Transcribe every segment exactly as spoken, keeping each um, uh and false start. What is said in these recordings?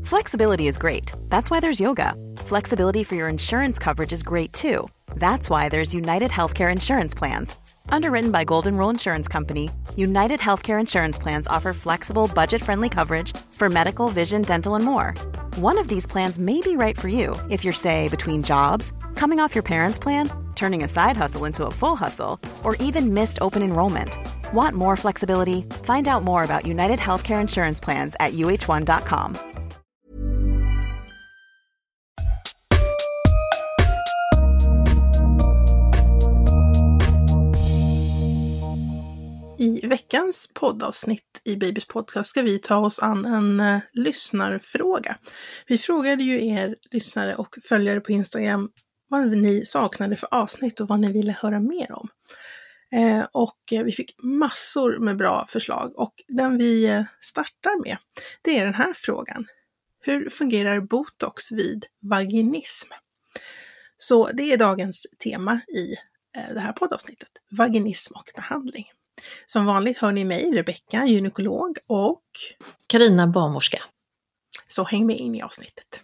Flexibility is great. That's why there's yoga. Flexibility for your insurance coverage is great too. That's why there's United Healthcare Insurance Plans. Underwritten by Golden Rule Insurance Company, United Healthcare Insurance Plans offer flexible, budget-friendly coverage for medical, vision, dental, and more. One of these plans may be right for you if you're, say, between jobs, coming off your parents' plan, turning a side hustle into a full hustle, or even missed open enrollment. Want more flexibility? Find out more about United Healthcare Insurance Plans at U H one dot com. I veckans poddavsnitt i Babys podcast ska vi ta oss an en uh, lyssnarfråga. Vi frågade ju er lyssnare och följare på Instagram vad ni saknade för avsnitt och vad ni ville höra mer om. Eh, och eh, vi fick massor med bra förslag och den vi eh, startar med, det är den här frågan. Hur fungerar botox vid vaginism? Så det är dagens tema i eh, det här poddavsnittet. Vaginism och behandling. Som vanligt hör ni mig, Rebecka, gynekolog, och Carina, barnmorska. Så häng med in i avsnittet.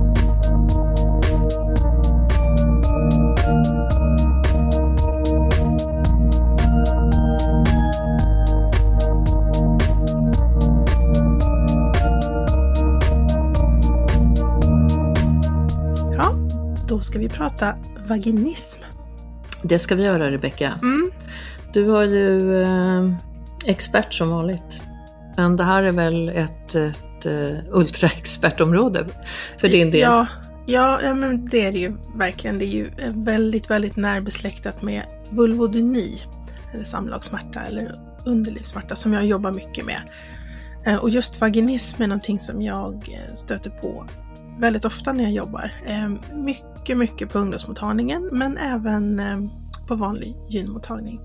Ja, då ska vi prata vaginism. Det ska vi göra, Rebecka. Mm. Du har ju eh, expert som vanligt. Men det här är väl ett, ett uh, ultraexpertområde för din del? Ja, ja, ja, men det är det ju verkligen. Det är ju väldigt, väldigt närbesläktat med vulvodyni, eller samlagssmärta eller underlivssmärta, som jag jobbar mycket med. Och just vaginism är någonting som jag stöter på väldigt ofta när jag jobbar. Mycket, mycket på ungdomsmottagningen, men även på vanlig gynmottagning.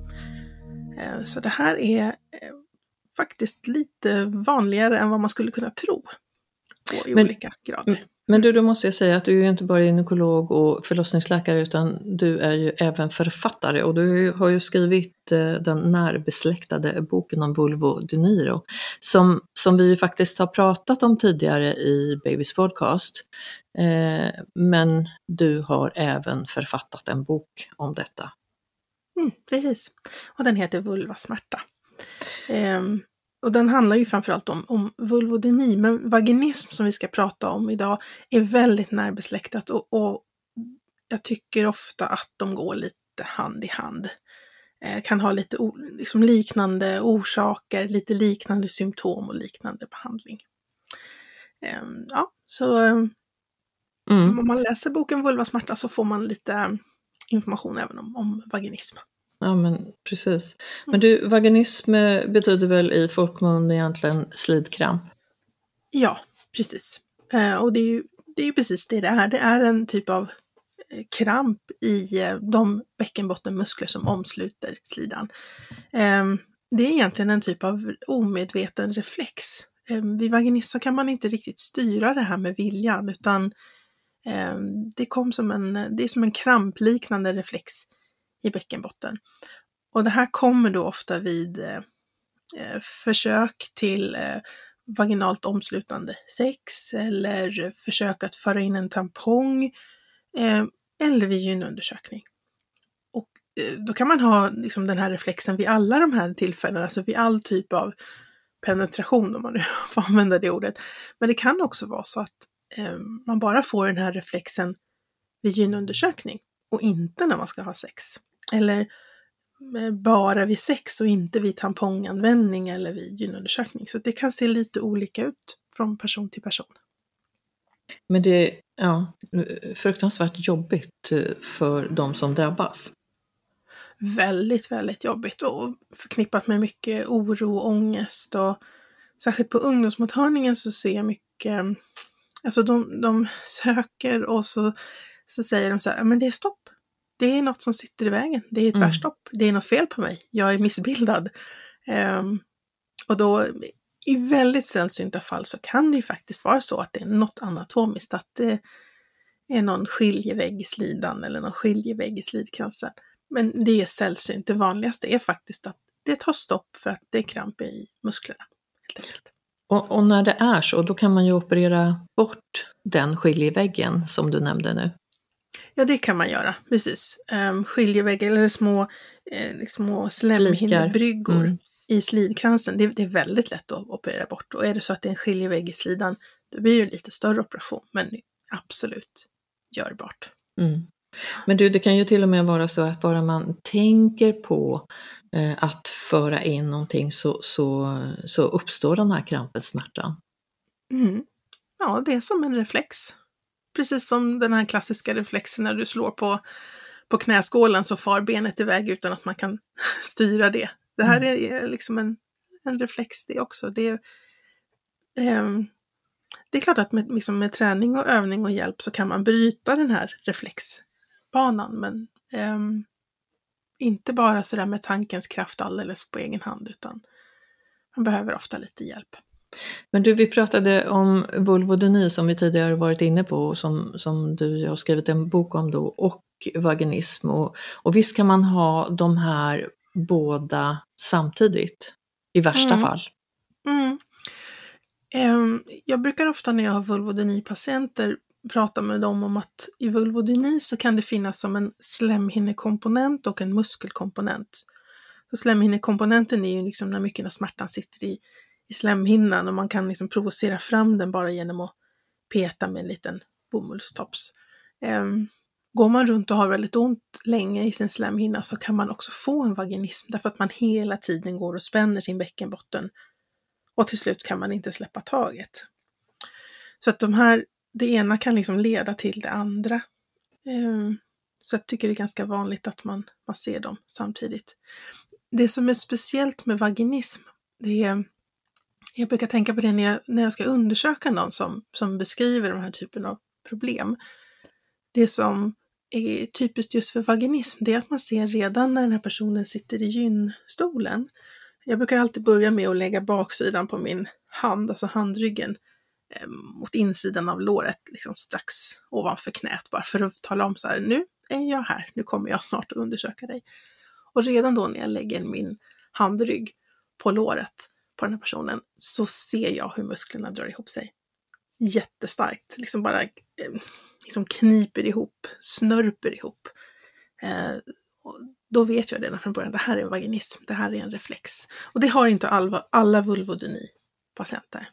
Så det här är faktiskt lite vanligare än vad man skulle kunna tro på i men, olika grader. Men du, då måste jag säga att du är ju inte bara gynekolog och förlossningsläkare, utan du är ju även författare, och du har ju skrivit den närbesläktade boken om vulvodyni då, som, som vi faktiskt har pratat om tidigare i Babys podcast. Eh, men du har även författat en bok om detta. Mm, precis, och den heter Vulvasmärta. Um, och den handlar ju framförallt om, om vulvodyni, men vaginism som vi ska prata om idag är väldigt närbesläktat, och, och jag tycker ofta att de går lite hand i hand. Eh, kan ha lite o, liksom liknande orsaker, lite liknande symptom och liknande behandling. Um, ja, så um, mm. om man läser boken Vulvasmärta så får man lite information även om, om vaginism. Ja, men precis. Men du, vaginism betyder väl i folkmun egentligen slidkramp? Ja, precis. Eh, och det är, ju, det är ju precis det det är. Det är en typ av eh, kramp i eh, de bäckenbottenmuskler som omsluter slidan. Eh, det är egentligen en typ av omedveten reflex. Eh, vid vaginism så kan man inte riktigt styra det här med viljan, utan eh, det, kom som en, det är som en krampliknande reflex i bäckenbotten. Och det här kommer då ofta vid eh, försök till eh, vaginalt omslutande sex, eller försök att föra in en tampong, eh, eller vid gynundersökning. Och eh, då kan man ha liksom den här reflexen vid alla de här tillfällena, alltså vid all typ av penetration, om man nu får använda det ordet. Men det kan också vara så att eh, man bara får den här reflexen vid gynundersökning och inte när man ska ha sex. Eller bara vid sex och inte vid tamponganvändning eller vid gynundersökning. Så det kan se lite olika ut från person till person. Men det är ja, fruktansvärt jobbigt för de som drabbas. Väldigt, väldigt jobbigt och förknippat med mycket oro och ångest. Och särskilt på ungdomsmottagningen så ser jag mycket, alltså de, de söker och så, så säger de så här, men det är stopp. Det är något som sitter i vägen. Det är ett mm. tvärstopp. Det är något fel på mig. Jag är missbildad. Um, och då i väldigt sällsynta fall så kan det ju faktiskt vara så att det är något anatomiskt. Att det är någon skiljevägg i slidan eller någon skiljevägg i slidkransen. Men det är sällsynt. Det vanligaste är faktiskt att det tar stopp för att det är kramp i musklerna. Helt enkelt. Och, och när det är så, då kan man ju operera bort den skiljeväggen som du nämnde nu. Ja, det kan man göra, precis. Um, skiljevägg eller små, eh, små slemhinnebryggor Mm. i slidkransen, det, det är väldigt lätt att operera bort. Och är det så att det är en skiljevägg i slidan, då blir det lite större operation, men absolut görbart. Mm. Men du, det kan ju till och med vara så att bara man tänker på eh, att föra in någonting så, så, så uppstår den här krampensmärtan. Mm. Ja, det är som en reflex. Precis som den här klassiska reflexen när du slår på, på knäskålen så far benet iväg utan att man kan styra det. Det här är, är liksom en, en reflex det också. Det är, eh, det är klart att med, liksom med träning och övning och hjälp så kan man bryta den här reflexbanan, men eh, inte bara sådär med tankens kraft alldeles på egen hand, utan man behöver ofta lite hjälp. Men du, vi pratade om vulvodyni som vi tidigare varit inne på, som, som du har skrivit en bok om då, och vaginism. Och, och visst kan man ha de här båda samtidigt, i värsta Mm. fall. Mm. Um, jag brukar ofta när jag har vulvodyni-patienter prata med dem om att i vulvodyni så kan det finnas som en slemhinnekomponent och en muskelkomponent. Så slemhinnekomponenten är ju liksom när mycket av smärtan sitter i, i slemhinnan och man kan liksom provocera fram den bara genom att peta med en liten bomullstops. Um, går man runt och har väldigt ont länge i sin slemhinna så kan man också få en vaginism därför att man hela tiden går och spänner sin bäckenbotten. Och till slut kan man inte släppa taget. Så att de här, det ena kan liksom leda till det andra. Så jag tycker det är ganska vanligt att man, man ser dem samtidigt. Det som är speciellt med vaginism, det är, jag brukar tänka på det när jag, när jag ska undersöka någon som, som beskriver de här typen av problem. Det som är typiskt just för vaginism, det är att man ser redan när den här personen sitter i gynstolen. Jag brukar alltid börja med att lägga baksidan på min hand, alltså handryggen, eh, mot insidan av låret, liksom strax ovanför knät, bara för att tala om så här, nu är jag här, nu kommer jag snart att undersöka dig. Och redan då när jag lägger min handrygg på låret på den här personen så ser jag hur musklerna drar ihop sig. Jättestarkt, liksom bara eh, liksom kniper ihop, snörper ihop. Eh, och då vet jag redan från början, det här är vaginism, det här är en reflex. Och det har inte alla, alla vulvodyni-patienter.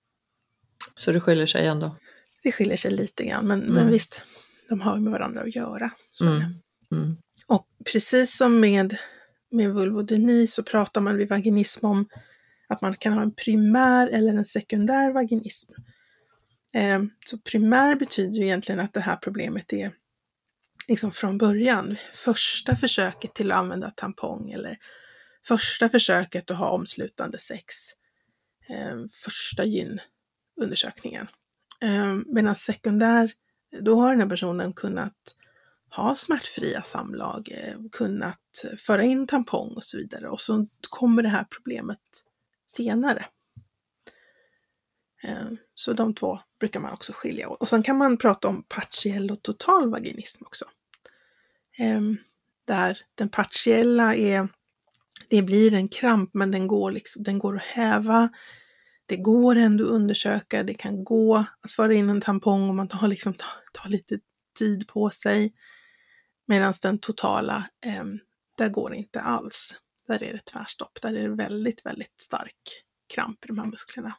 Så det skiljer sig ändå? Det skiljer sig lite grann, men, mm. men visst, de har med varandra att göra. Så mm. Mm. Och precis som med, med vulvodyni så pratar man vid vaginism om att man kan ha en primär eller en sekundär vaginism. Eh, så primär betyder ju egentligen att det här problemet är liksom från början, första försöket till att använda tampong eller första försöket att ha omslutande sex, eh, första gynundersökningen. Eh, medan sekundär, då har den här personen kunnat ha smärtfria samlag, eh, kunnat föra in tampong och så vidare, och så kommer det här problemet senare. Eh, så de två brukar man också skilja åt. Och sen kan man prata om partiell och total vaginism också. Um, där den partiella är, det blir en kramp men den går, liksom, den går att häva, det går ändå att undersöka, det kan gå att föra in en tampong och man tar, liksom, tar, tar lite tid på sig, medan den totala, um, där går det inte alls, där är det tvärstopp, där är det väldigt väldigt stark kramp i de här musklerna.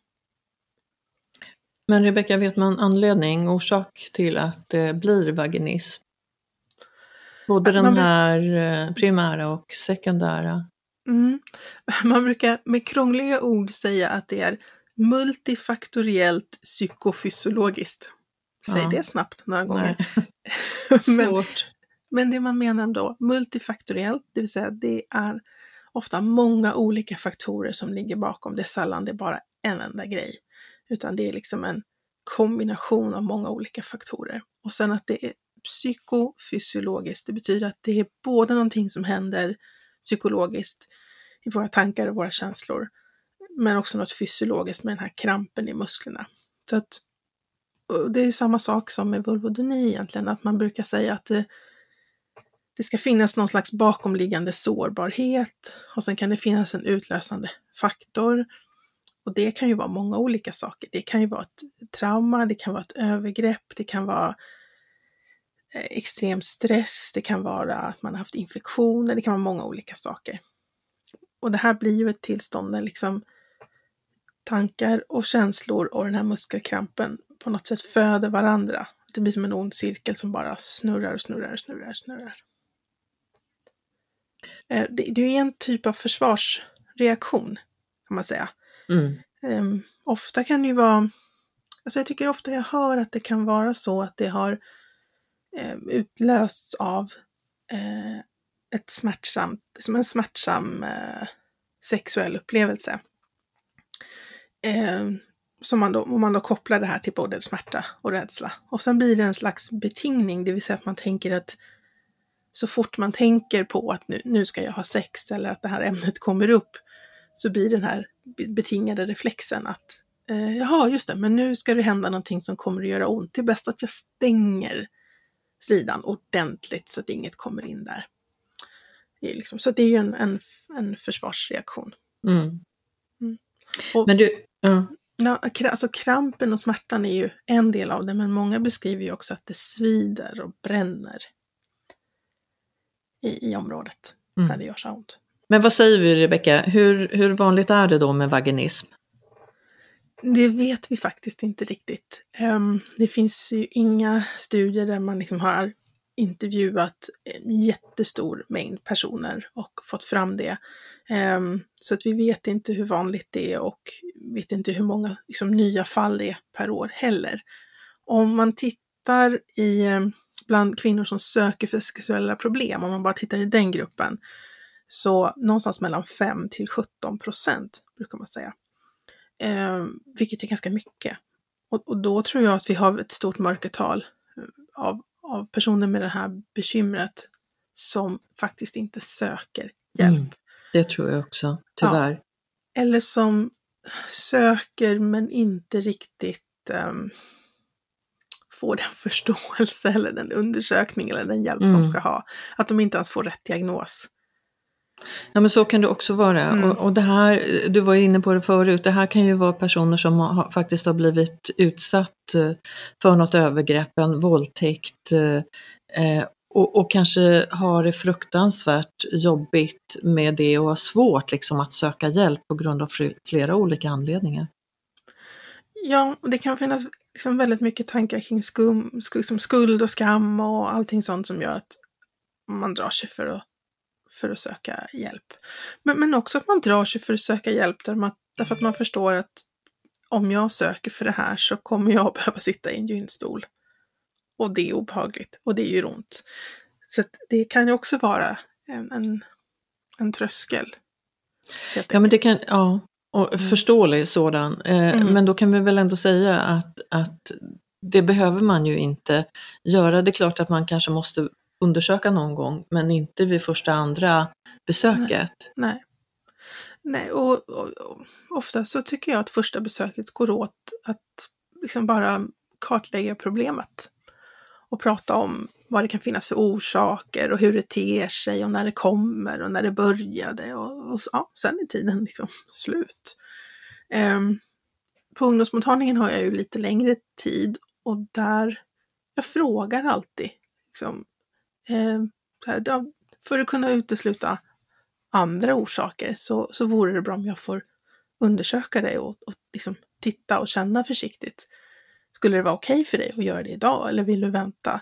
Men Rebecka, vet man anledning, orsak till att det blir vaginism? Både den här primära och sekundära. Mm. Man brukar med krångliga ord säga att det är multifaktoriellt psykofysiologiskt. Säg ja. Det snabbt några gånger. men, men det man menar då, multifaktoriellt, det vill säga det är ofta många olika faktorer som ligger bakom. Det är sällan det är bara en enda grej. Utan det är liksom en kombination av många olika faktorer. Och sen att det är psykofysiologiskt, det betyder att det är både någonting som händer psykologiskt i våra tankar och våra känslor, men också något fysiologiskt med den här krampen i musklerna. Så att, det är ju samma sak som med vulvodyni egentligen, att man brukar säga att det, det ska finnas någon slags bakomliggande sårbarhet, och sen kan det finnas en utlösande faktor, Och det kan ju vara många olika saker. Det kan ju vara ett trauma, det kan vara ett övergrepp, det kan vara extrem stress, det kan vara att man har haft infektioner, det kan vara många olika saker. Och det här blir ju ett tillstånd där liksom tankar och känslor och den här muskelkrampen på något sätt föder varandra. Det blir som en ond cirkel som bara snurrar och snurrar och snurrar och snurrar. Det är ju en typ av försvarsreaktion, kan man säga. Mm. Um, ofta kan det ju vara, alltså jag tycker ofta jag hör att det kan vara så att det har um, utlösts av uh, ett smärtsamt, som en smärtsam uh, sexuell upplevelse. Um, som man då, om man då kopplar det här till både smärta och rädsla. Och sen blir det en slags betingning, det vill säga att man tänker att så fort man tänker på att nu, nu ska jag ha sex eller att det här ämnet kommer upp, så blir den här betingade reflexen att eh, jaha, just det, men nu ska det hända någonting som kommer att göra ont. Det är bäst att jag stänger sidan ordentligt så att inget kommer in där. Det är liksom, så det är ju en, en, en försvarsreaktion. Mm. Mm. Och, men du... Ja. Ja, alltså krampen och smärtan är ju en del av det, men många beskriver ju också att det svider och bränner i, i området mm. där det gör så ont. Men vad säger vi, Rebecka? Hur, hur vanligt är det då med vaginism? Det vet vi faktiskt inte riktigt. Um, det finns ju inga studier där man liksom har intervjuat en jättestor mängd personer och fått fram det. Um, så att vi vet inte hur vanligt det är och vet inte hur många liksom, nya fall det är per år heller. Om man tittar i bland kvinnor som söker för sexuella problem, om man bara tittar i den gruppen, så någonstans mellan fem till sjutton procent brukar man säga. Eh, vilket är ganska mycket. Och, och då tror jag att vi har ett stort mörkertal av, av personer med det här bekymret som faktiskt inte söker hjälp. Mm, det tror jag också, tyvärr. Ja, eller som söker men inte riktigt um, får den förståelse eller den undersökning eller den hjälp mm. de ska ha. Att de inte ens får rätt diagnos. Ja, men så kan det också vara. Mm. Och, och det här, du var inne på det förut, det här kan ju vara personer som har, faktiskt har blivit utsatt för något övergrepp, en våldtäkt eh, och, och kanske har det fruktansvärt jobbigt med det och har svårt liksom att söka hjälp på grund av flera olika anledningar. Ja, och det kan finnas liksom väldigt mycket tankar kring skum, liksom skuld och skam och allting sånt som gör att man drar sig för att för att söka hjälp. Men, men också att man drar sig för att söka hjälp där man, därför att man förstår att om jag söker för det här så kommer jag behöva sitta i en gynstol. Och det är obehagligt och det är ju ont. Så att det kan ju också vara en, en, en tröskel. Ja, men det kan, ja, och mm. förståelig sådan. Eh, mm. Men då kan vi väl ändå säga att, att det behöver man ju inte göra. Det är klart att man kanske måste undersöka någon gång, men inte vid första andra besöket. Nej, nej. nej och, och, och ofta så tycker jag att första besöket går åt att liksom bara kartlägga problemet och prata om vad det kan finnas för orsaker och hur det ter sig och när det kommer och när det började och, och ja, sen är tiden liksom slut. Um, på ungdomsmottagningen har jag ju lite längre tid och där jag frågar alltid liksom Eh, för att kunna utesluta andra orsaker så, så vore det bra om jag får undersöka det och, och liksom titta och känna försiktigt. Skulle det vara okej för dig att göra det idag eller vill du vänta?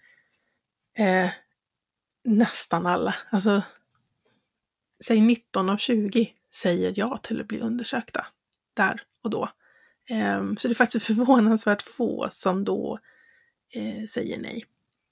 Eh, nästan alla, alltså säg nitton av tjugo säger ja till att bli undersökta där och då. Eh, så det är faktiskt förvånansvärt få som då eh, säger nej.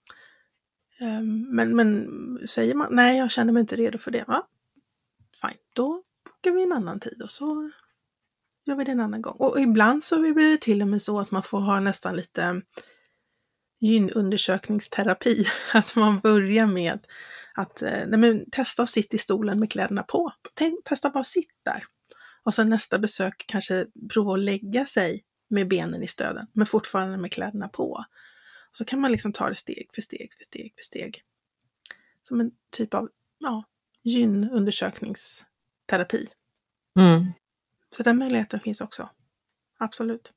Men, men säger man, nej jag känner mig inte redo för det, va? Fine, då bokar vi en annan tid och så gör vi det en annan gång. Och ibland så blir det till och med så att man får ha nästan lite gynundersökningsterapi. Att man börjar med att nej men, testa att sitta i stolen med kläderna på. Tänk, testa bara att sitta där. Och sen nästa besök kanske prova att lägga sig med benen i stöden, men fortfarande med kläderna på. Så kan man liksom ta det steg för steg för steg för steg. Som en typ av ja, gynundersökningsterapi. Mm. Så den möjligheten finns också. Absolut.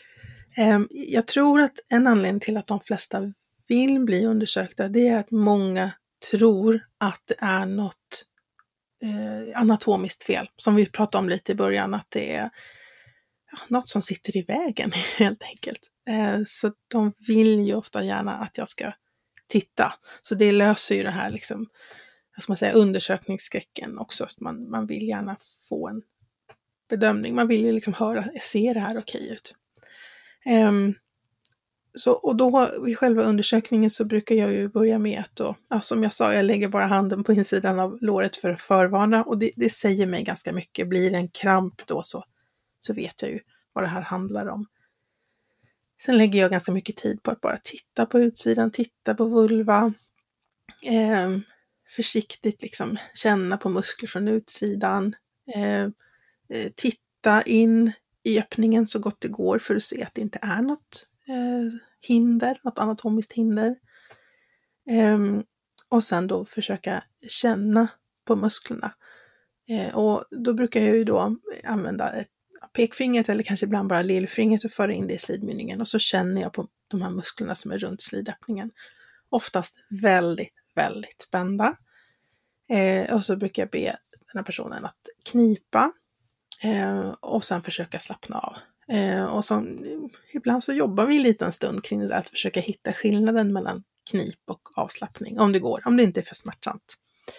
Jag tror att en anledning till att de flesta vill bli undersökta, det är att många tror att det är något eh, anatomiskt fel. Som vi pratade om lite i början, att det är ja, något som sitter i vägen helt enkelt. Eh, så de vill ju ofta gärna att jag ska titta. Så det löser ju det här liksom, vad ska man säga, undersökningsskräcken också. Man, man vill gärna få en bedömning. Man vill ju liksom höra, ser det här okej ut? Um, så, och då vid själva undersökningen så brukar jag ju börja med att då, ja, som jag sa, jag lägger bara handen på insidan av låret för att förvarna, och det, det säger mig ganska mycket. Blir det en kramp då så, så vet jag ju vad det här handlar om. Sen lägger jag ganska mycket tid på att bara titta på utsidan, titta på vulva, eh, försiktigt liksom känna på muskler från utsidan, eh, eh, titta in i öppningen så gott det går för att se att det inte är något eh, hinder, något anatomiskt hinder. Eh, och sen då försöka känna på musklerna. Eh, och då brukar jag ju då använda ett pekfingret eller kanske ibland bara lillfingret och föra in det i slidmynningen, och så känner jag på de här musklerna som är runt slidöppningen. Oftast väldigt, väldigt spända. Eh, och så brukar jag be den här personen att knipa eh, och sen försöka slappna av. Eh, och så, ibland så jobbar vi en liten stund kring det där, att försöka hitta skillnaden mellan knip och avslappning, om det går, om det inte är för smärtsamt.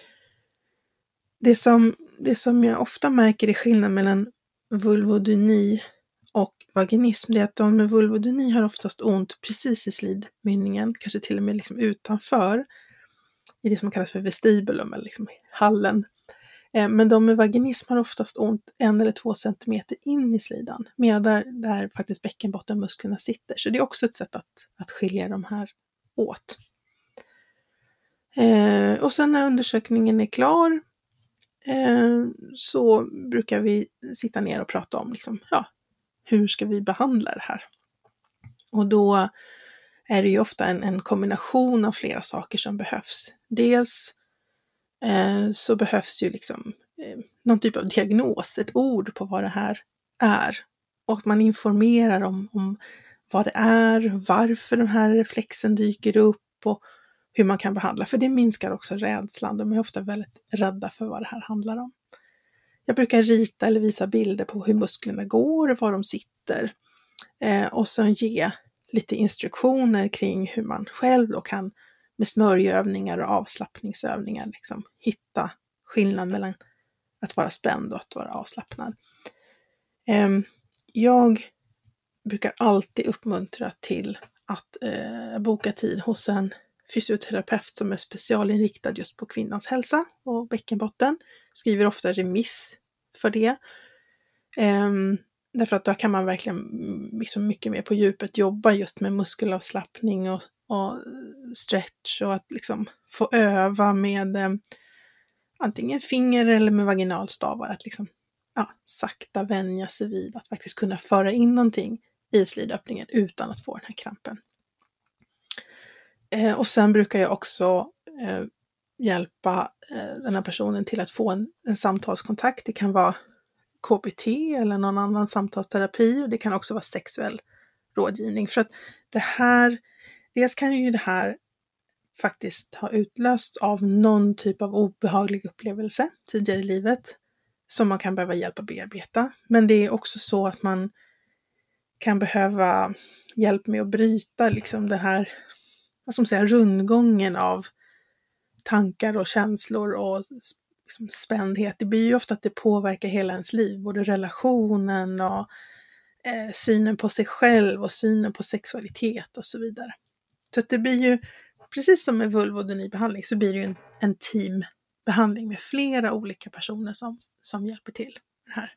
Det som, det som jag ofta märker är skillnaden mellan vulvodyni och vaginism, det är att de med vulvodyni har oftast ont precis i slidmynningen, kanske till och med liksom utanför, i det som kallas för vestibulum, eller liksom hallen. Men de med vaginism har oftast ont en eller två centimeter in i slidan, mer där, där faktiskt bäckenbottenmusklerna sitter. Så det är också ett sätt att, att skilja de här åt. Eh, och sen när undersökningen är klar eh, så brukar vi sitta ner och prata om liksom, ja, hur ska vi behandla det här? Och då är det ju ofta en, en kombination av flera saker som behövs. Dels eh, så behövs ju liksom eh, någon typ av diagnos, ett ord på vad det här är. Och man informerar om, om vad det är, varför den här reflexen dyker upp och hur man kan behandla. För det minskar också rädslan. De är ofta väldigt rädda för vad det här handlar om. Jag brukar rita eller visa bilder på hur musklerna går och var de sitter. Eh, och sen ge lite instruktioner kring hur man själv då kan med smörjövningar och avslappningsövningar liksom hitta skillnad mellan att vara spänd och att vara avslappnad. Eh, jag brukar alltid uppmuntra till att eh, boka tid hos en fysioterapeut som är specialinriktad just på kvinnans hälsa och bäckenbotten. Skriver ofta remiss för det. Um, därför att då kan man verkligen liksom mycket mer på djupet jobba just med muskelavslappning och, och stretch, och att liksom få öva med um, antingen finger eller med vaginalstavar, att liksom ja, sakta vänja sig vid att faktiskt kunna föra in någonting i slidöppningen utan att få den här krampen. Eh, och sen brukar jag också eh, hjälpa eh, den här personen till att få en, en samtalskontakt. Det kan vara K B T eller någon annan samtalsterapi, och det kan också vara sexuell rådgivning. För att det här, dels kan ju det här faktiskt ha utlösts av någon typ av obehaglig upplevelse tidigare i livet som man kan behöva hjälp att bearbeta. Men det är också så att man kan behöva hjälp med att bryta liksom det här, vad ska man säga, rundgången av tankar och känslor och liksom spändhet. Det blir ju ofta att det påverkar hela ens liv, både relationen och eh, synen på sig själv och synen på sexualitet och så vidare. Så att det blir ju, precis som med vulvodynibehandling, så blir det ju en, en teambehandling med flera olika personer som, som hjälper till det här.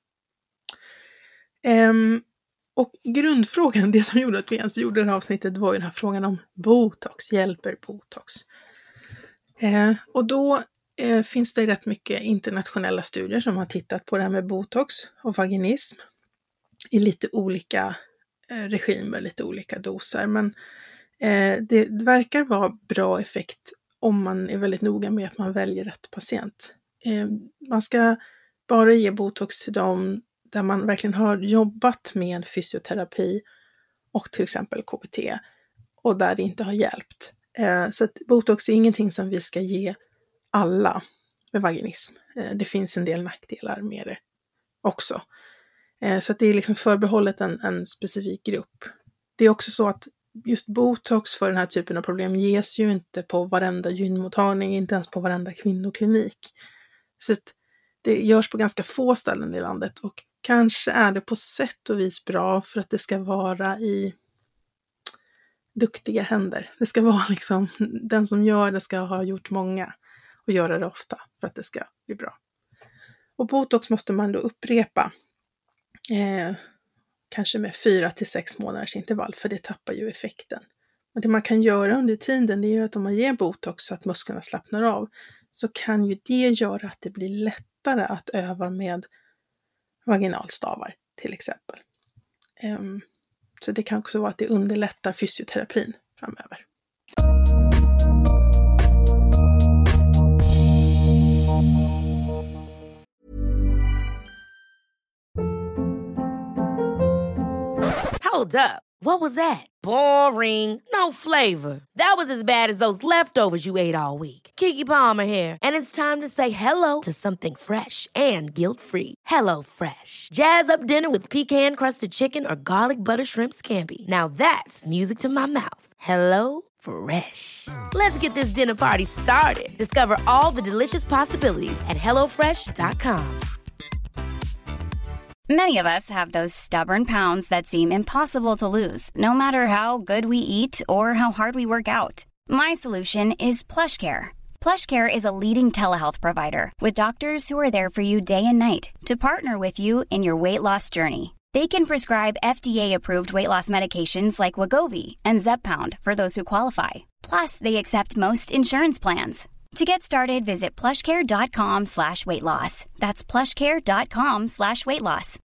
Ehm, och grundfrågan, det som gjorde att vi ens gjorde det här avsnittet, var ju den här frågan om botox. Hjälper botox? Eh, och då eh, finns det rätt mycket internationella studier som har tittat på det här med botox och vaginism i lite olika eh, regimer, lite olika doser. Men eh, det verkar vara bra effekt om man är väldigt noga med att man väljer rätt patient. Eh, man ska bara ge botox till dem där man verkligen har jobbat med fysioterapi och till exempel K B T och där det inte har hjälpt. Eh, så att botox är ingenting som vi ska ge alla med vaginism. Eh, det finns en del nackdelar med det också. Eh, så att det är liksom förbehållet en, en specifik grupp. Det är också så att just botox för den här typen av problem ges ju inte på varenda gynmottagning, inte ens på varenda kvinnoklinik. Så att det görs på ganska få ställen i landet och kanske är det på sätt och vis bra för att det ska vara i duktiga händer. Det ska vara liksom, den som gör det ska ha gjort många och göra det ofta för att det ska bli bra. Och botox måste man då upprepa eh, kanske med fyra till sex månaders intervall för det tappar ju effekten. Men det man kan göra under tiden det är ju att om man ger botox så att musklerna slappnar av så kan ju det göra att det blir lättare att öva med vaginalstavar till exempel. Um, så det kan också vara att det underlättar fysioterapin framöver. Hold up. What was that? Boring. No flavor. That was as bad as those leftovers you ate all week. Keke Palmer here, and it's time to say hello to something fresh and guilt-free. Hello Fresh. Jazz up dinner with pecan-crusted chicken or garlic butter shrimp scampi. Now that's music to my mouth. Hello Fresh. Let's get this dinner party started. Discover all the delicious possibilities at hello fresh dot com. Many of us have those stubborn pounds that seem impossible to lose, no matter how good we eat or how hard we work out. My solution is PlushCare. PlushCare is a leading telehealth provider with doctors who are there for you day and night to partner with you in your weight loss journey. They can prescribe F D A-approved weight loss medications like Wegovy and Zepbound for those who qualify. Plus, they accept most insurance plans. To get started, visit plushcare.com slash weight loss. That's plushcare.com slash weight loss.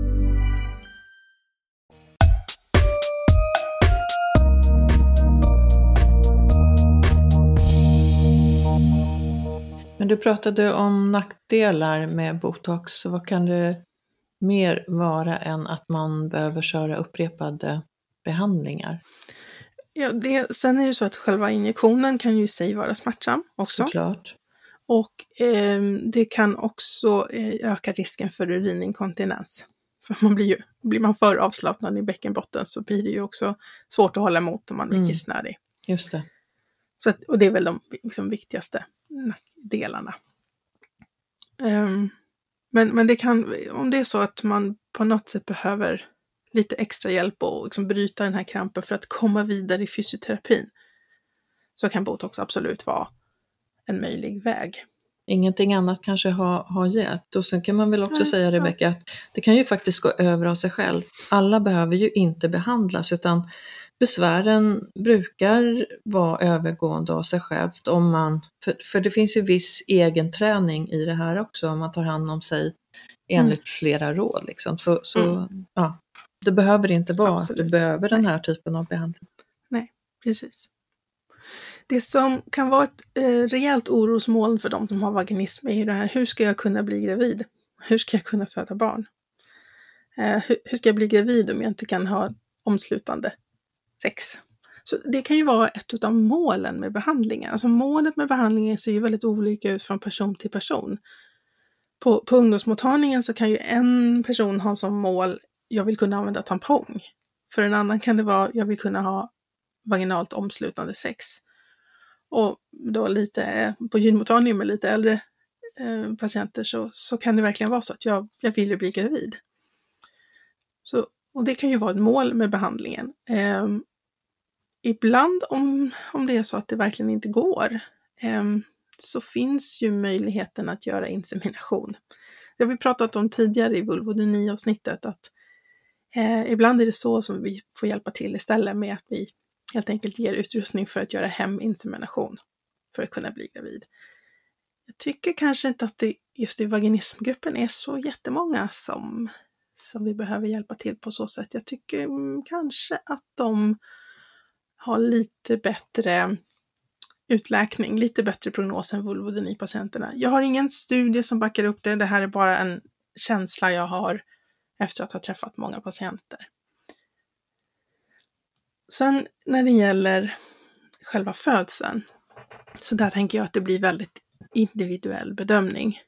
Men du pratade om nackdelar med botox. Så vad kan det mer vara än att man behöver köra upprepade behandlingar? Ja, det, sen är det så att själva injektionen kan ju i sig vara smärtsam också. Såklart. Och eh, det kan också eh, öka risken för urininkontinens. För man blir ju, blir man för avslappnad i bäckenbotten så blir det ju också svårt att hålla emot om man blir Mm. kissnödig. Just det. Så att, och det är väl de liksom, viktigaste delarna. Um, men, men det kan, om det är så att man på något sätt behöver lite extra hjälp och liksom bryta den här krampen för att komma vidare i fysioterapin så kan botox absolut vara en möjlig väg. Ingenting annat kanske har, har hjälpt. Och sen kan man väl också Nej, säga, Rebecka, att det kan ju faktiskt gå över av sig själv. Alla behöver ju inte behandlas utan besvären brukar vara övergående av sig självt. Om man, för, för det finns ju viss egen träning i det här också om man tar hand om sig enligt mm. flera råd. Liksom. Så, så mm. ja, det behöver inte vara Absolut. att du behöver den Nej. här typen av behandling. Nej, precis. Det som kan vara ett eh, rejält orosmoln för de som har vaginism är ju det här, hur ska jag kunna bli gravid? Hur ska jag kunna föda barn? Eh, hur, hur ska jag bli gravid om jag inte kan ha omslutande sex? Så det kan ju vara ett av målen med behandlingen. Alltså målet med behandlingen ser ju väldigt olika ut från person till person. På, på ungdomsmottagningen så kan ju en person ha som mål, jag vill kunna använda tampong. För en annan kan det vara, jag vill kunna ha vaginalt omslutande sex. Och då lite på gynmottagningen med lite äldre eh, patienter så, så kan det verkligen vara så att jag, jag vill ju bli gravid. Så, och det kan ju vara ett mål med behandlingen. Eh, ibland om, om det är så att det verkligen inte går eh, så finns ju möjligheten att göra insemination. Det har vi pratat om tidigare i vulvodyni-avsnittet att eh, ibland är det så som vi får hjälpa till istället med att vi helt enkelt ger utrustning för att göra heminsemination för att kunna bli gravid. Jag tycker kanske inte att det just i vaginismgruppen är så jättemånga som, som vi behöver hjälpa till på så sätt. Jag tycker mm, kanske att de har lite bättre utläkning, lite bättre prognos än vulvodyni-patienterna. Jag har ingen studie som backar upp det, det här är bara en känsla jag har efter att ha träffat många patienter. Sen när det gäller själva födseln, så där tänker jag att det blir väldigt individuell bedömning.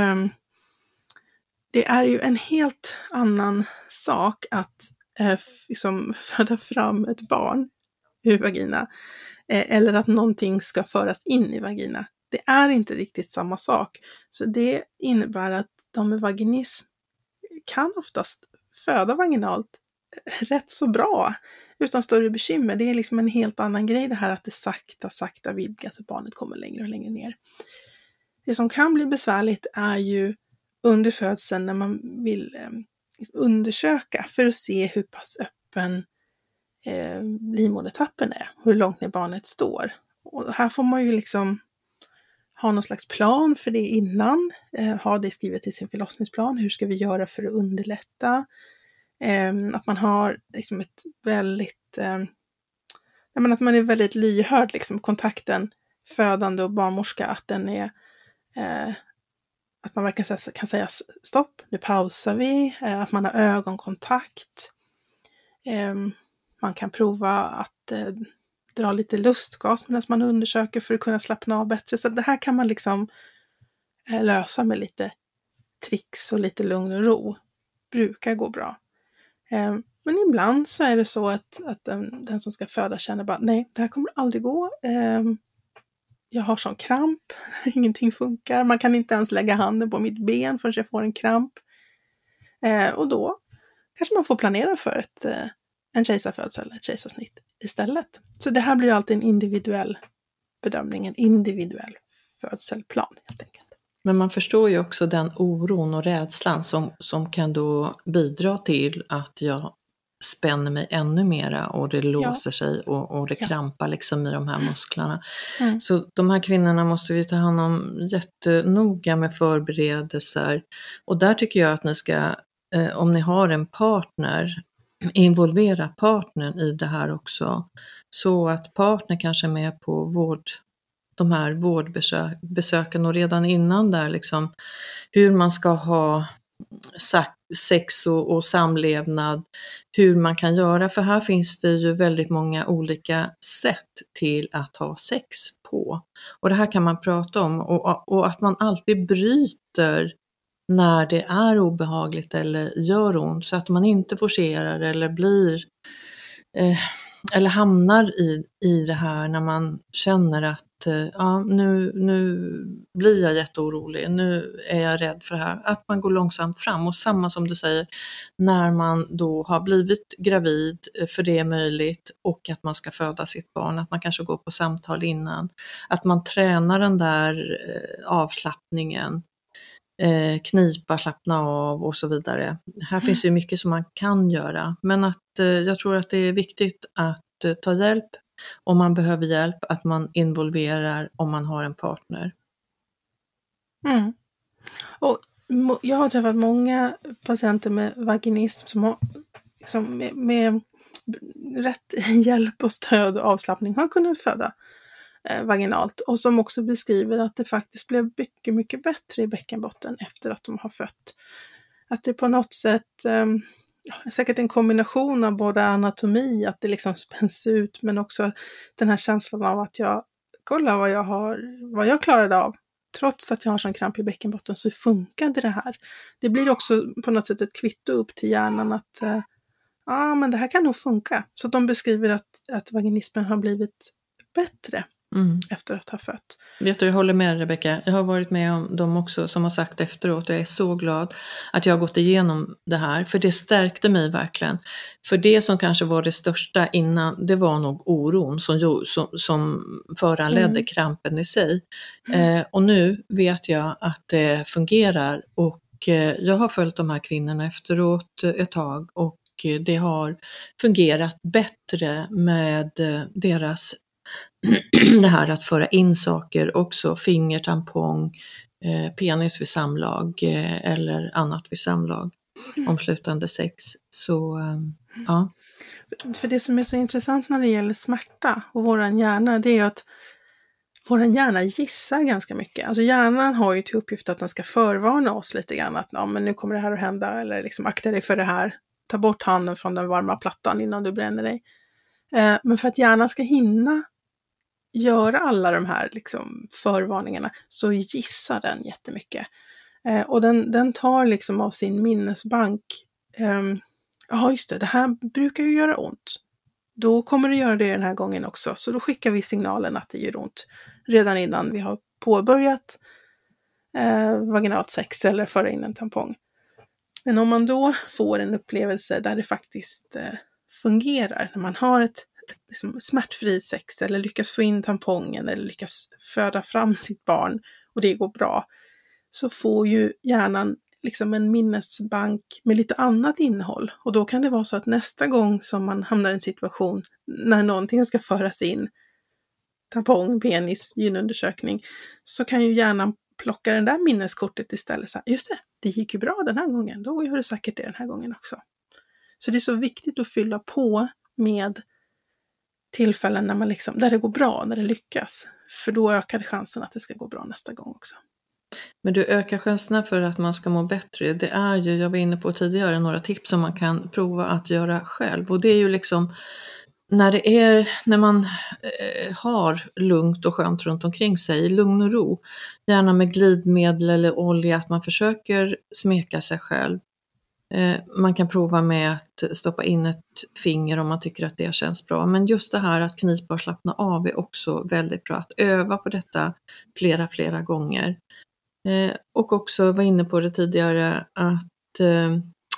Det är ju en helt annan sak att liksom föda fram ett barn ur vagina eller att någonting ska föras in i vagina. Det är inte riktigt samma sak. Så det innebär att de med vaginism kan oftast föda vaginalt rätt så bra utan större bekymmer. Det är liksom en helt annan grej det här att det sakta, sakta vidgas och barnet kommer längre och längre ner. Det som kan bli besvärligt är ju under födseln när man vill eh, undersöka för att se hur pass öppen eh, livmodertappen är, hur långt ner barnet står. Och här får man ju liksom ha någon slags plan för det innan, eh, ha det skrivet i sin förlossningsplan. Hur ska vi göra för att underlätta? Eh, att man har liksom ett väldigt, eh, men att man är väldigt lyhörd, liksom kontakten födande och barnmorska, att den är, eh, att man verkligen kan säga stopp, nu pausar vi, eh, att man har ögonkontakt. Eh, man kan prova att eh, dra lite lustgas medan man undersöker för att kunna slappna av bättre. Så det här kan man liksom eh, lösa med lite tricks och lite lugn och ro. Brukar gå bra. Eh, men ibland så är det så att, att den, den som ska föda känner bara, nej, det här kommer aldrig gå. Eh, jag har sån kramp, ingenting funkar. Man kan inte ens lägga handen på mitt ben förrän jag får en kramp. Eh, och då kanske man får planera för ett, eh, en kejsarfödsel eller ett kejsarsnitt istället. Så det här blir alltid en individuell bedömning, en individuell födselplan helt enkelt. Men man förstår ju också den oron och rädslan som, som kan då bidra till att jag spänner mig ännu mera och det låser ja. sig och, och det ja. krampar liksom i de här musklerna. Mm. Så de här kvinnorna måste vi ta hand om jättenoga med förberedelser. Och där tycker jag att ni ska, eh, om ni har en partner, involvera partnern i det här också. Så att partner kanske är med på vård, de här vårdbesöken och redan innan där liksom hur man ska ha sex och, och samlevnad, hur man kan göra, för här finns det ju väldigt många olika sätt till att ha sex på. Och det här kan man prata om och, och att man alltid bryter när det är obehagligt eller gör ont, så att man inte forcerar eller blir eh, eller hamnar i, i det här när man känner att ja, nu, nu blir jag jätteorolig, nu är jag rädd för det här. Att man går långsamt fram, och samma som du säger, när man då har blivit gravid, för det är möjligt, och att man ska föda sitt barn, att man kanske går på samtal innan. Att man tränar den där avslappningen, knipa, slappna av och så vidare. Här mm. finns ju mycket som man kan göra, men att jag tror att det är viktigt att ta hjälp om man behöver hjälp, att man involverar om man har en partner. Mm. Och jag har träffat många patienter med vaginism som har liksom med, med rätt hjälp och stöd och avslappning har kunnat föda eh, vaginalt, och som också beskriver att det faktiskt blev mycket, mycket bättre i bäckenbotten efter att de har fött. Att det på något sätt eh, säkert en kombination av både anatomi, att det liksom spänns ut, men också den här känslan av att jag kollar vad jag har, vad jag klarade av. Trots att jag har sån kramp i bäckenbotten så funkade det här. Det blir också på något sätt ett kvitto upp till hjärnan att ja, eh, ah, men det här kan nog funka. Så de beskriver att, att vaginismen har blivit bättre. Mm. Efter att ha fött. Vet du, jag håller med Rebecka. Jag har varit med om dem också som har sagt efteråt. Jag är så glad att jag har gått igenom det här. För det stärkte mig verkligen. För det som kanske var det största innan, det var nog oron som, som, som föranledde mm. krampen i sig. Mm. Eh, och nu vet jag att det fungerar. Och eh, jag har följt de här kvinnorna efteråt ett tag. Och eh, det har fungerat bättre med eh, deras det här att föra in saker också, finger, tampong, eh, penis vid samlag eh, eller annat vid samlag, omslutande sex. Så eh, ja. För det som är så intressant när det gäller smärta och våran hjärna, det är att vår hjärna gissar ganska mycket. Alltså hjärnan har ju till uppgift att den ska förvarna oss lite grann att ja, men nu kommer det här att hända eller liksom akta dig för det här. Ta bort handen från den varma plattan innan du bränner dig. Eh, men för att hjärnan ska hinna göra alla de här liksom förvarningarna så gissar den jättemycket. Eh, och den, den tar liksom av sin minnesbank, eh, ja just det, det här brukar ju göra ont. Då kommer det göra det den här gången också. Så då skickar vi signalen att det gör ont redan innan vi har påbörjat eh, vaginalt sex eller föra in en tampong. Men om man då får en upplevelse där det faktiskt eh, fungerar, när man har ett, ett liksom, smärtfri sex eller lyckas få in tampongen eller lyckas föda fram sitt barn och det går bra, så får ju hjärnan liksom en minnesbank med lite annat innehåll. Och då kan det vara så att nästa gång som man hamnar i en situation när någonting ska föras in, tampong, penis, gynundersökning, så kan ju hjärnan plocka den där minneskortet istället. Så här, just det, det gick ju bra den här gången, då gör det säkert det den här gången också. Så det är så viktigt att fylla på med tillfällen när man liksom, där det går bra, när det lyckas. För då ökar det chansen att det ska gå bra nästa gång också. Men du, ökar chanserna för att man ska må bättre. Det är ju, jag var inne på tidigare, några tips som man kan prova att göra själv. Och det är ju liksom när det är, när man eh, har lugnt och skönt runt omkring sig, lugn och ro. Gärna med glidmedel eller olja, att man försöker smeka sig själv. Eh, man kan prova med att stoppa in ett finger om man tycker att det känns bra. Men just det här att knipa och slappna av är också väldigt bra. Att öva på detta flera, flera gånger. Eh, och också var inne på det tidigare att eh,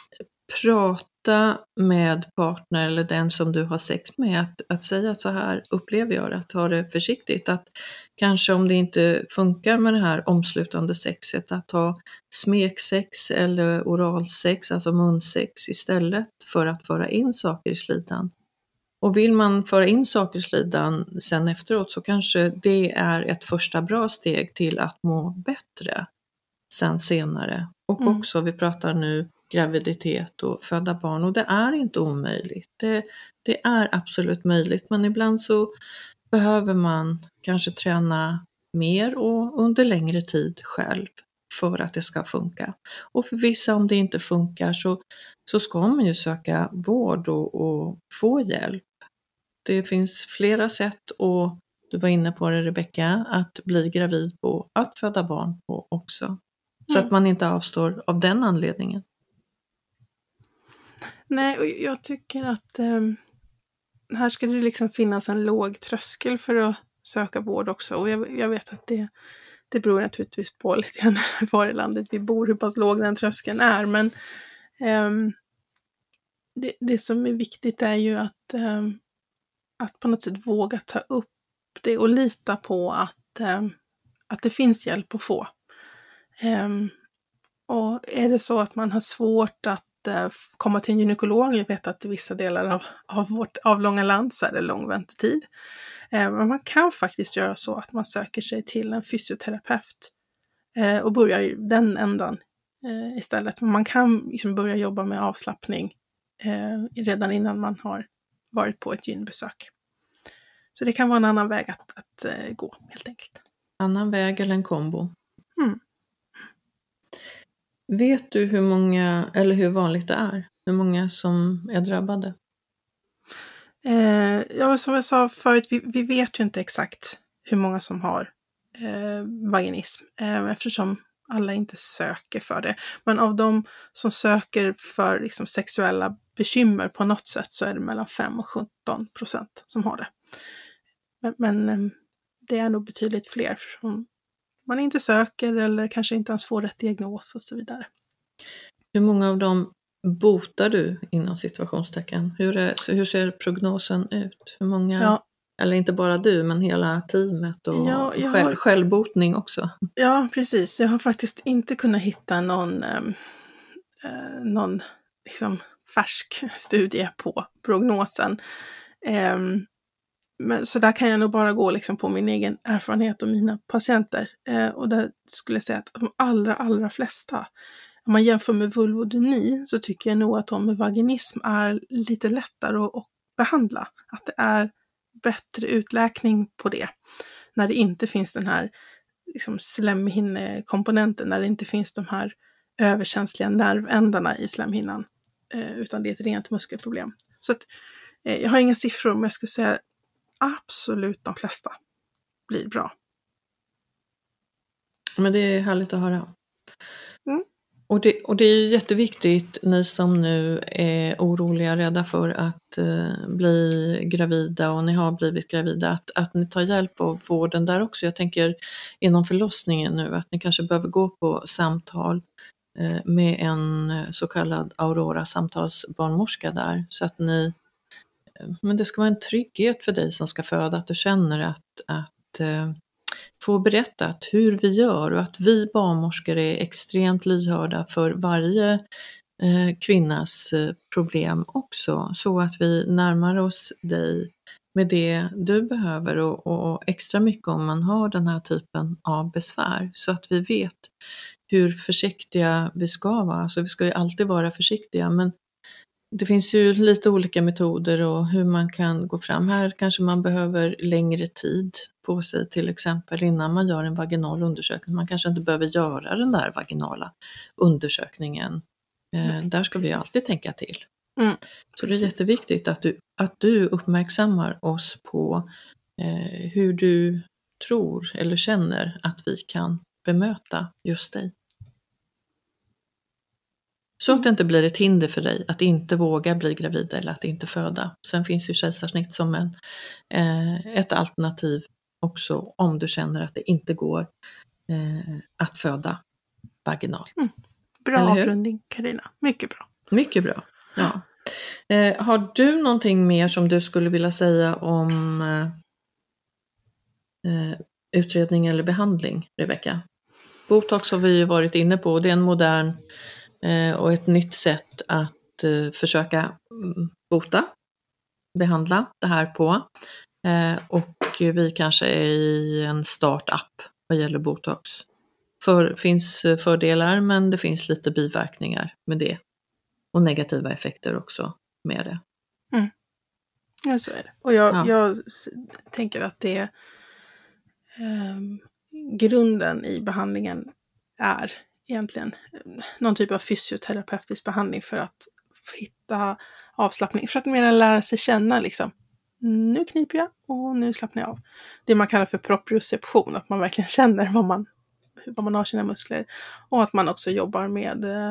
prata med partner eller den som du har sex med, att, att säga att så här upplever jag det, att ta det försiktigt, att kanske om det inte funkar med det här omslutande sexet, att ta smeksex eller oralsex, alltså munsex istället för att föra in saker i slidan. Och vill man föra in saker i slidan sen efteråt, så kanske det är ett första bra steg till att må bättre sen senare. Och mm. också, vi pratar nu graviditet och födda barn, och det är inte omöjligt. Det, det är absolut möjligt, men ibland så behöver man kanske träna mer och under längre tid själv för att det ska funka. Och för vissa, om det inte funkar, så, så ska man ju söka vård och, och få hjälp. Det finns flera sätt, och du var inne på det, Rebecka, att bli gravid på, att föda barn på också. Så mm. att man inte avstår av den anledningen. Nej, och jag tycker att eh, här ska det liksom finnas en låg tröskel för att söka vård också. Och jag, jag vet att det, det beror naturligtvis på lite grann var i landet vi bor, hur pass låg den tröskeln är. Men eh, det, det som är viktigt är ju att, eh, att på något sätt våga ta upp det och lita på att, eh, att det finns hjälp att få. Eh, och är det så att man har svårt att komma till en gynekolog, jag vet att i vissa delar av, av vårt avlånga land så är det lång väntetid. Eh, men man kan faktiskt göra så att man söker sig till en fysioterapeut eh, och börjar i den ändan eh, istället. Men man kan liksom börja jobba med avslappning eh, redan innan man har varit på ett gynbesök. Så det kan vara en annan väg att, att eh, gå helt enkelt. Annan väg eller en kombo. Mm. Vet du hur många, eller hur vanligt det är? Hur många som är drabbade? Eh, ja, som jag sa förut, vi, vi vet ju inte exakt hur många som har eh, vaginism. Eh, eftersom alla inte söker för det. Men av de som söker för liksom, sexuella bekymmer på något sätt, så är det mellan fem och sjutton procent som har det. Men, men eh, det är nog betydligt fler som man inte söker eller kanske inte ens får rätt diagnos och så vidare. Hur många av dem botar du inom situationstecken? Hur, är, hur ser prognosen ut? Hur många, ja. eller inte bara du, men hela teamet och ja, själv, har, självbotning också? Ja, precis. Jag har faktiskt inte kunnat hitta någon, eh, någon liksom, färsk studie på prognosen. Eh, Men, så där kan jag nog bara gå liksom på min egen erfarenhet och mina patienter. Eh, och där skulle jag säga att de allra, allra flesta, om man jämför med vulvodyni, så tycker jag nog att de med vaginism är lite lättare att, att behandla. Att det är bättre utläkning på det. när det inte finns den här liksom slemhinnekomponenten, när det inte finns de här överkänsliga nervändarna i slemhinnan, eh, utan det är ett rent muskelproblem. Så att, eh, jag har inga siffror, men jag skulle säga absolut de flesta blir bra. Men det är härligt att höra. Mm. Och det, och det är jätteviktigt, ni som nu är oroliga, rädda för att eh, bli gravida och ni har blivit gravida, att, att ni tar hjälp av vården där också. Jag tänker inom förlossningen nu att ni kanske behöver gå på samtal eh, med en så kallad Aurora-samtalsbarnmorska där, så att ni, eh, men det ska vara en trygghet för dig som ska föda, att du känner att, att eh, få berättat hur vi gör och att vi barnmorskor är extremt lyhörda för varje eh, kvinnas eh, problem också, så att vi närmar oss dig med det du behöver och, och extra mycket om man har den här typen av besvär, så att vi vet hur försiktiga vi ska vara. Alltså vi ska ju alltid vara försiktiga, men det finns ju lite olika metoder och hur man kan gå fram. Här kanske man behöver längre tid på sig, till exempel innan man gör en vaginal undersökning. Man kanske inte behöver göra den där vaginala undersökningen. Eh, Nej, där ska precis. vi alltid tänka till. Mm, Så det är precis. jätteviktigt att du, att du uppmärksammar oss på eh, hur du tror eller känner att vi kan bemöta just dig. Så att det inte blir ett hinder för dig att inte våga bli gravid eller att inte föda. Sen finns ju kejsarsnitt som en, eh, ett alternativ också om du känner att det inte går eh, att föda vaginalt. Mm. Bra Eller hur? avrundning, Carina. Mycket bra. Mycket bra. Ja. Eh, har du någonting mer som du skulle vilja säga om eh, utredning eller behandling, Rebecka? Botox har vi ju varit inne på, och det är en modern eh, och ett nytt sätt att eh, försöka mm, bota, behandla det här på. Eh, och vi kanske är i en startup vad gäller Botox. För finns fördelar, men det finns lite biverkningar med det. Och negativa effekter också med det. Mm. Ja, så är det. Och jag, Ja. jag s- tänker att det är ehm, grunden i behandlingen är egentligen eh, någon typ av fysioterapeutisk behandling för att f- hitta avslappning. För att mer lära sig känna liksom, nu kniper jag och nu slappnar jag av. Det man kallar för proprioception, att man verkligen känner vad man, vad man har sina muskler. Och att man också jobbar med eh,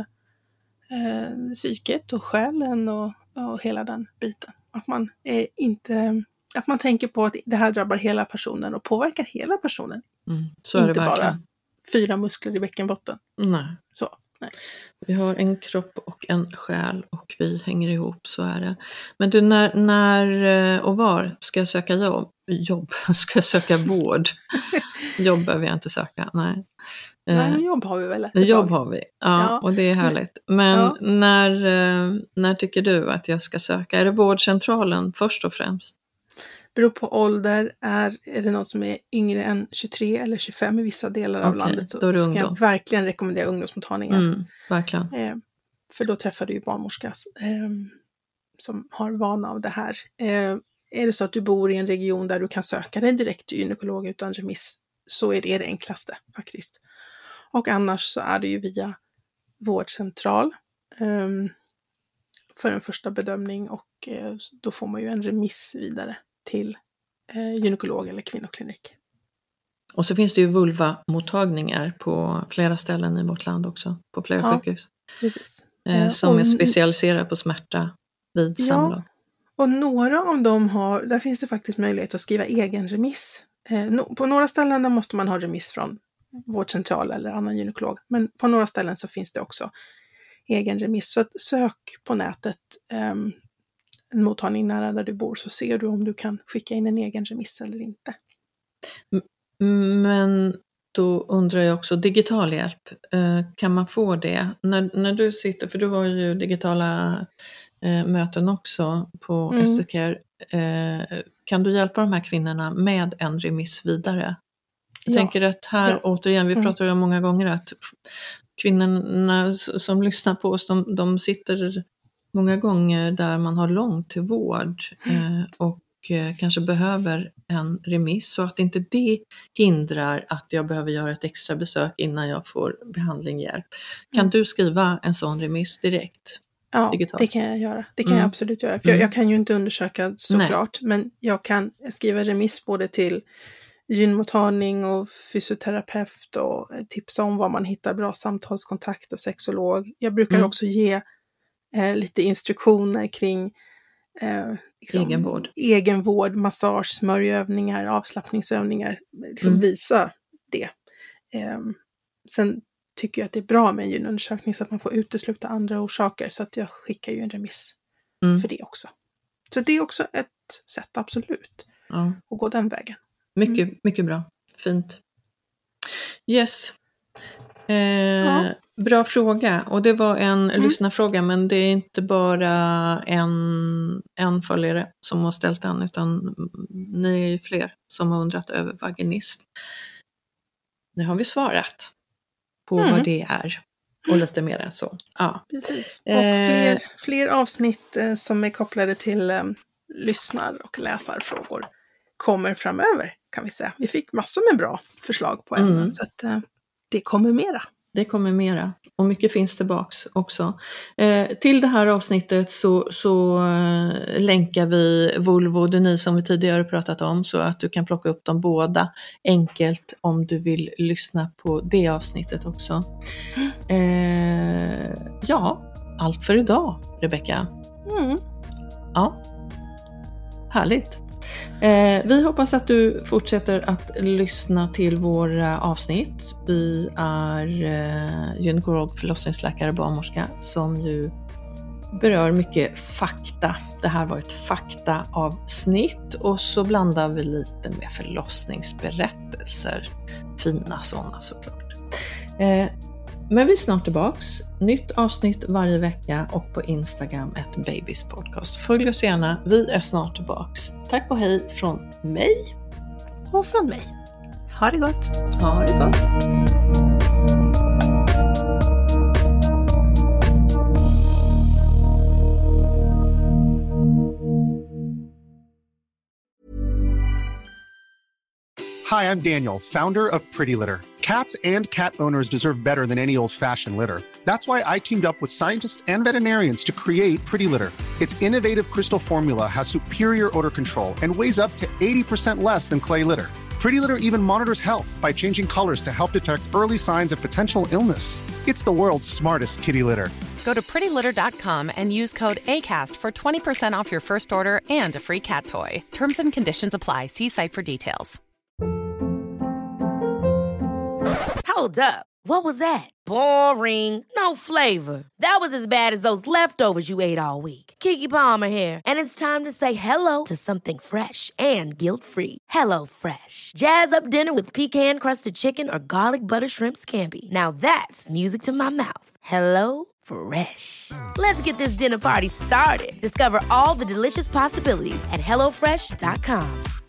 eh, psyket och själen och, och hela den biten. Att man är inte, att man tänker på att det här drabbar hela personen och påverkar hela personen. Mm, så är det Inte verkligen. bara fyra muskler i bäckenbotten. Nej. Så, nej. Vi har en kropp och en själ och vi hänger ihop, så är det. Men du, när, när och var ska jag söka jobb? Jobb? Ska jag söka vård? Jobb behöver jag inte söka, nej. Nej, men jobb har vi väl ett Jobb tag. har vi, ja, Ja. och det är härligt. Men Ja. när, eh, när tycker du att jag ska söka? Är det vårdcentralen först och främst? Beror på ålder. Är, är det någon som är yngre än tjugotre eller tjugofem i vissa delar av Okej, landet, så då är det ska jag ungdom. verkligen rekommendera ungdomsmottagningen. Mm, verkligen. Eh, för då träffar du ju barnmorska eh, som har vana av det här. Eh, är det så att du bor i en region där du kan söka dig direkt till gynekolog utan remiss, så är det det enklaste faktiskt. Och annars så är det ju via vårdcentral eh, för en första bedömning, och eh, då får man ju en remiss vidare till eh, gynekolog eller kvinnoklinik. Och så finns det ju vulva-mottagningar på flera ställen i vårt land också, på flera Ja. sjukhus. Precis. Eh, Eh, som är och- specialiserade på smärta vid Ja. samlag. Och några av dem har, där finns det faktiskt möjlighet att skriva egen remiss. Eh, no, på några ställen där måste man ha remiss från vårdcentral eller annan gynekolog. Men på några ställen så finns det också egen remiss. Så att sök på nätet ehm, en mottagning nära där du bor, så ser du om du kan skicka in en egen remiss eller inte. Men då undrar jag också, digital hjälp, eh, kan man få det? När, när du sitter, för du har ju digitala eh, möten också på Mm. Esther, eh, kan du hjälpa de här kvinnorna med en remiss vidare? Jag Ja. tänker att här, Ja. återigen, vi Mm. pratar ju om många gånger att f- kvinnorna s- som lyssnar på oss, de, de sitter många gånger där man har långt till vård. Eh, och eh, kanske behöver en remiss, så att inte det hindrar att jag behöver göra ett extra besök innan jag får behandling hjälp. Kan mm. du skriva en sån remiss direkt? Ja, digitalt? Det kan jag göra. Det kan mm. jag absolut göra. För jag, mm. jag kan ju inte undersöka såklart, Nej. men jag kan skriva remiss både till gynmottagning och fysioterapeut och tipsa om var man hittar bra samtalskontakt och sexolog. Jag brukar mm. också ge eh, lite instruktioner kring eh, liksom, egenvård. egenvård, massage, smörjövningar, avslappningsövningar. Liksom mm. visa det. Eh, sen tycker jag att det är bra med en gynundersökning så att man får utesluta andra orsaker, så att jag skickar ju en remiss mm. för det också. Så det är också ett sätt, absolut, ja. att gå den vägen. Mycket, mm. mycket bra. Fint. Yes. Eh, ja. Bra fråga. Och det var en mm. lyssnarfråga, men det är inte bara en, en följare som har ställt den, utan ni är ju fler som har undrat över vaginism. Nu har vi svarat på mm. vad det är. Och lite mer än så. Ja. Precis. Och fler, fler avsnitt eh, som är kopplade till eh, lyssnar- och läsarfrågor kommer framöver, kan vi säga. Vi fick massor med bra förslag på ämnen, mm. så att eh, det kommer mera. Det kommer mera. Och mycket finns tillbaks också. Eh, till det här avsnittet så, så eh, länkar vi vulvodyni som vi tidigare pratat om, så att du kan plocka upp dem båda enkelt om du vill lyssna på det avsnittet också. Eh, ja, allt för idag, Rebecka. Mm. Ja, härligt. Eh, vi hoppas att du fortsätter att lyssna till våra avsnitt. Vi är eh, gynekolog, förlossningsläkare, barnmorska som ju berör mycket fakta. Det här var ett faktaavsnitt och så blandar vi lite med förlossningsberättelser. Fina sådana såklart. Eh, Men vi är snart tillbaks. Nytt avsnitt varje vecka och på Instagram ett Babys podcast. Följ oss gärna. Vi är snart tillbaks. Tack och hej från mig. Och från mig. Ha det gott. Ha det gott. Hi, I'm Daniel, founder of Pretty Litter. Cats and cat owners deserve better than any old-fashioned litter. That's why I teamed up with scientists and veterinarians to create Pretty Litter. Its innovative crystal formula has superior odor control and weighs up to eighty percent less than clay litter. Pretty Litter even monitors health by changing colors to help detect early signs of potential illness. It's the world's smartest kitty litter. Go to pretty litter dot com and use code ACAST for twenty percent off your first order and a free cat toy. Terms and conditions apply. See site for details. Hold up. What was that? Boring. No flavor. That was as bad as those leftovers you ate all week. Keke Palmer here, and it's time to say hello to something fresh and guilt-free. Hello Fresh. Jazz up dinner with pecan-crusted chicken or garlic butter shrimp scampi. Now that's music to my mouth. Hello Fresh. Let's get this dinner party started. Discover all the delicious possibilities at hello fresh dot com.